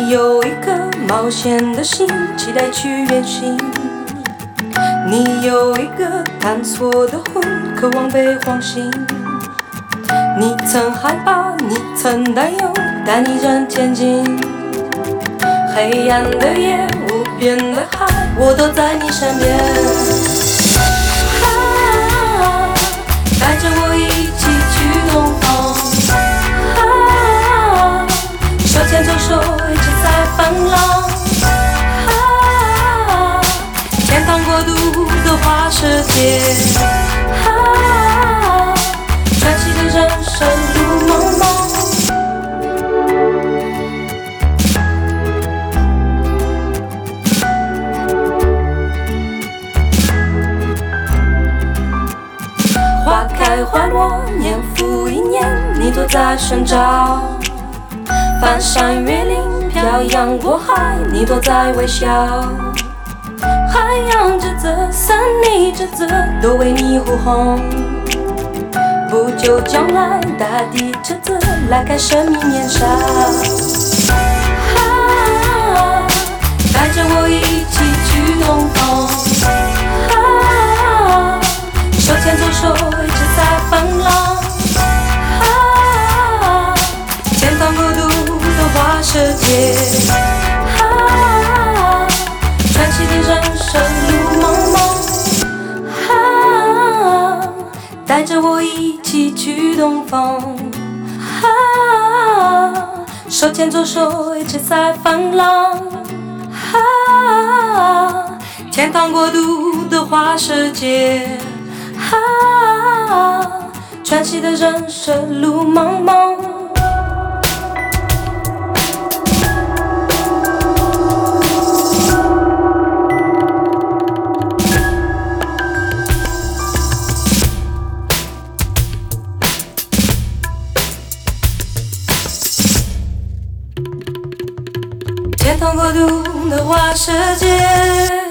你有一颗冒险的心，期待去远行。你有一个探索的魂，渴望被唤醒。你曾害怕，你曾担忧，但你仍前进。黑暗的夜，无边的海，我都在你身边。带着我一起去东方。手牵着手，一起在风浪。天堂国度的花世界。传奇的人生路茫茫。花开花落，年复一年，你都在寻找。翻山越岭，漂洋过海，你都在微笑。海洋之泽，森林之泽，都为你呼唤。不久将来，大地之泽，拉开生命面纱。带着我一起去东方。手牵着手，一起在风浪。天堂国度的花世界。传奇的人生路茫茫。带着我一起去东方。手牵着手，一起在风浪。天堂国度的花世界。传奇的人生路茫茫。天堂国度的花世界。